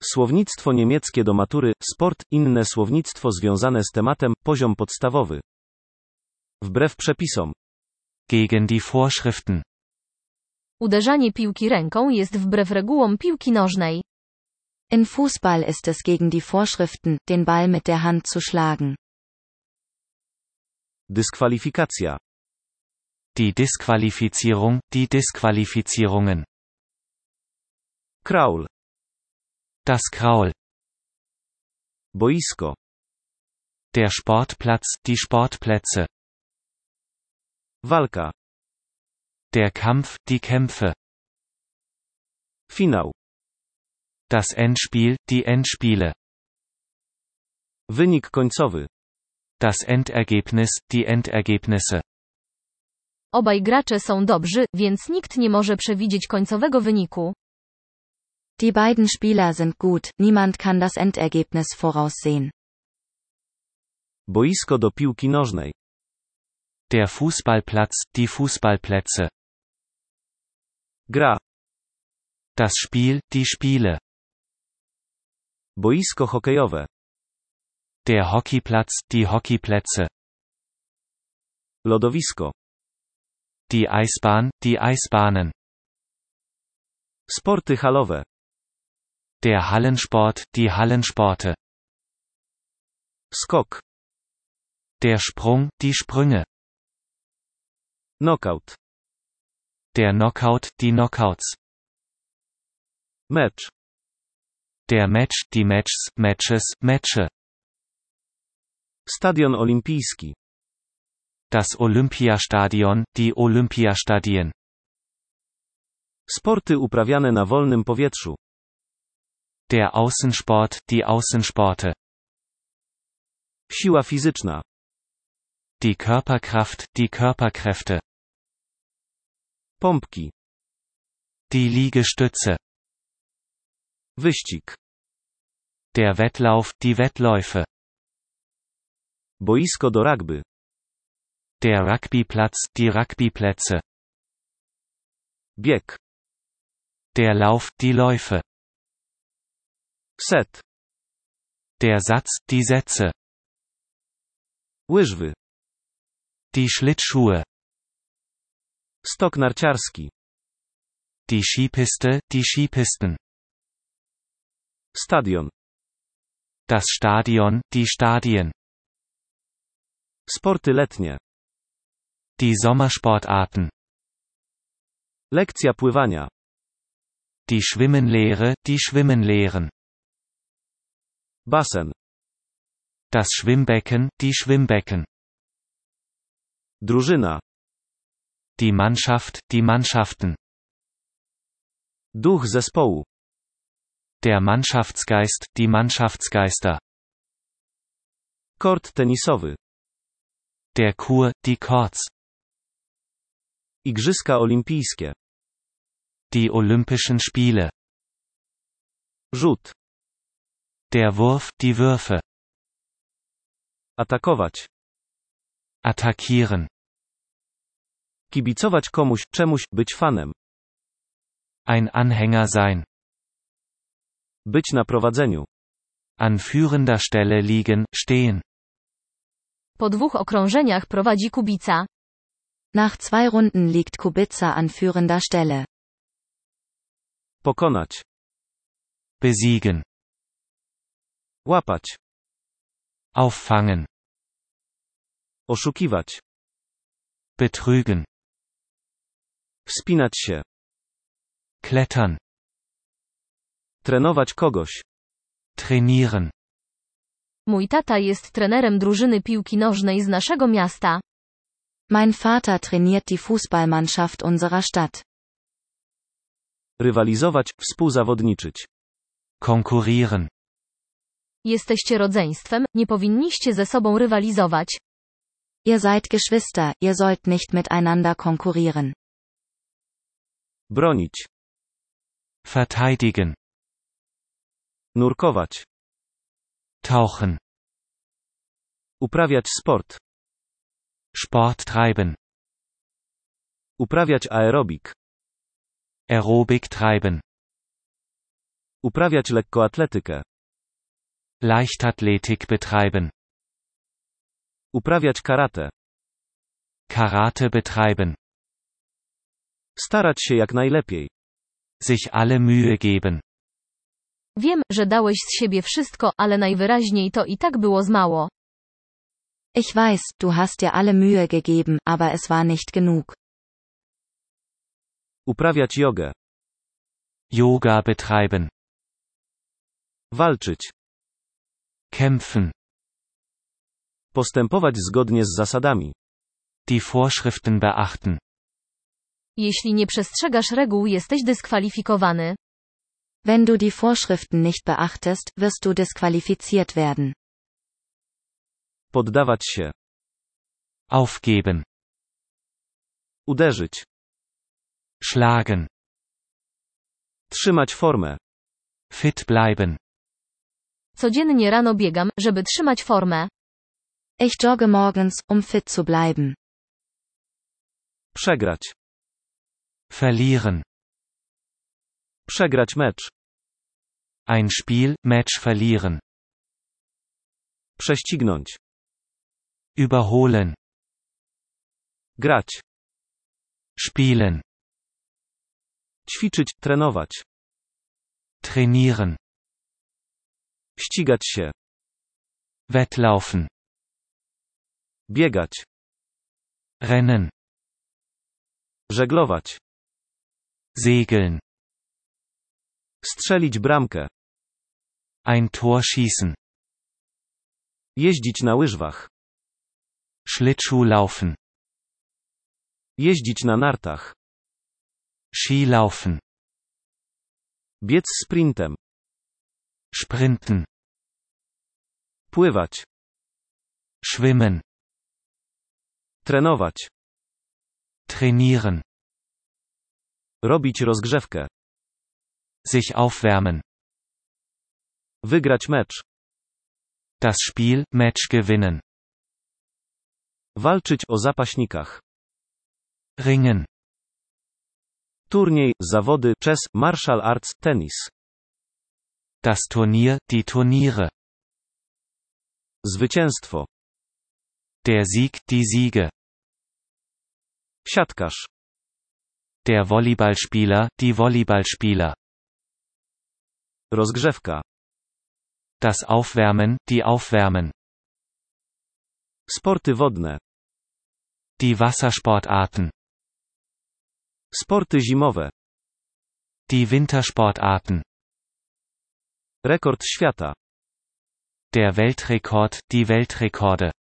Słownictwo niemieckie do matury, sport, inne słownictwo związane z tematem, poziom podstawowy. Wbrew przepisom. Gegen die Vorschriften. Uderzanie piłki ręką jest wbrew regułom piłki nożnej. In Fußball ist es gegen die Vorschriften, den Ball mit der Hand zu schlagen. Dyskwalifikacja. Die Disqualifizierung, die Disqualifizierungen. Kraul. Das Kraul. Boisko. Der Sportplatz, die Sportplätze. Walka. Der Kampf, die Kämpfe. Finał. Das Endspiel, die Endspiele. Wynik końcowy. Das Endergebnis, die Endergebnisse. Obaj gracze są dobrzy, więc nikt nie może przewidzieć końcowego wyniku. Die beiden Spieler sind gut, niemand kann das Endergebnis voraussehen. Boisko do piłki nożnej. Der Fußballplatz, die Fußballplätze. Gra. Das Spiel, die Spiele. Boisko hokejowe. Der Hockeyplatz, die Hockeyplätze. Lodowisko. Die Eisbahn, die Eisbahnen. Sporty halowe. Der Hallensport, die Hallensporte. Skok. Der Sprung, die Sprünge. Knockout. Der Knockout, die Knockouts. Mecz. Der Match, die Matches, Matches, Matche. Stadion olimpijski. Das Olympiastadion, die Olympiastadien. Sporty uprawiane na wolnym powietrzu. Der Außensport, die Außensporte. Siła fizyczna. Die Körperkraft, die Körperkräfte. Pompki. Die Liegestütze. Wyścig. Der Wettlauf, die Wettläufe. Boisko do rugby. Der Rugbyplatz, die Rugbyplätze. Bieg. Der Lauf, die Läufe. Set. Der Satz, die Sätze. Łyżwy. Die Schlittschuhe. Stok narciarski. Die Skipiste, die Skipisten. Stadion. Das Stadion, die Stadien. Sporty letnie. Die Sommersportarten. Lekcja pływania. Die Schwimmenlehre, die Schwimmenlehren. Basen. Das Schwimmbecken, die Schwimmbecken. Drużyna. Die Mannschaft, die Mannschaften. Duch zespołu. Der Mannschaftsgeist, die Mannschaftsgeister. Kort tenisowy. Der Kur, die Courts. Igrzyska olimpijskie. Die Olympischen Spiele. Rzut. Der Wurf, die Würfe. Atakować. Attackieren. Kibicować komuś, czemuś, być fanem. Ein Anhänger sein. Być na prowadzeniu. An führender Stelle liegen, stehen. Po 2 okrążeniach prowadzi Kubica. Nach 2 Runden liegt Kubica an führender Stelle. Pokonać. Besiegen. Łapać. Auffangen. Oszukiwać. Betrügen. Wspinać się. Klettern. Trenować kogoś. Trainieren. Mój tata jest trenerem drużyny piłki nożnej z naszego miasta. Mein Vater trainiert die Fußballmannschaft unserer Stadt. Rywalizować, współzawodniczyć. Konkurrieren. Jesteście rodzeństwem, nie powinniście ze sobą rywalizować. Ihr seid Geschwister, ihr sollt nicht miteinander konkurrieren. Bronić. Verteidigen. Nurkować. Tauchen. Uprawiać sport. Sport treiben. Uprawiać aerobik. Aerobik treiben. Uprawiać lekkoatletykę. Leichtathletik betreiben. Uprawiać karate. Karate betreiben. Starać się jak najlepiej. Sich alle Mühe geben. Wiem, że dałeś z siebie wszystko, ale najwyraźniej to i tak było z mało. Ich weiß, du hast dir alle Mühe gegeben, aber es war nicht genug. Uprawiać jogę. Yoga betreiben. Walczyć. Kämpfen. Postępować zgodnie z zasadami. Die Vorschriften beachten. Jeśli nie przestrzegasz reguł, jesteś dyskwalifikowany. Wenn du die Vorschriften nicht beachtest, wirst du disqualifiziert werden. Poddawać się. Aufgeben. Uderzyć. Schlagen. Trzymać formę. Fit bleiben. Codziennie rano biegam, żeby trzymać formę. Ich jogge morgens, um fit zu bleiben. Przegrać. Verlieren. Przegrać mecz. Ein Spiel, Match verlieren. Prześcignąć. Überholen. Grać. Spielen. Ćwiczyć, trenować. Trainieren. Ścigać się. Wettlaufen. Biegać. Rennen. Żeglować. Segeln. Strzelić bramkę. Ein Tor schießen. Jeździć na łyżwach. Schlittschuh laufen. Jeździć na nartach. Skilaufen. Biec sprintem. Sprinten. Pływać. Schwimmen. Trenować. Trainieren. Robić rozgrzewkę. Sich aufwärmen. Wygrać mecz. Das Spiel, Match gewinnen. Walczyć o zapaśnikach. Ringen. Turniej, zawody, chess, martial arts, tenis. Das Turnier, die Turniere. Zwycięstwo. Der Sieg, die Siege. Siatkarz. Der Volleyballspieler, die Volleyballspieler. Rozgrzewka. Das Aufwärmen, die Aufwärmen. Sporty wodne. Die Wassersportarten. Sporty zimowe. Die Wintersportarten. Rekord świata. Der Weltrekord, die Weltrekorde.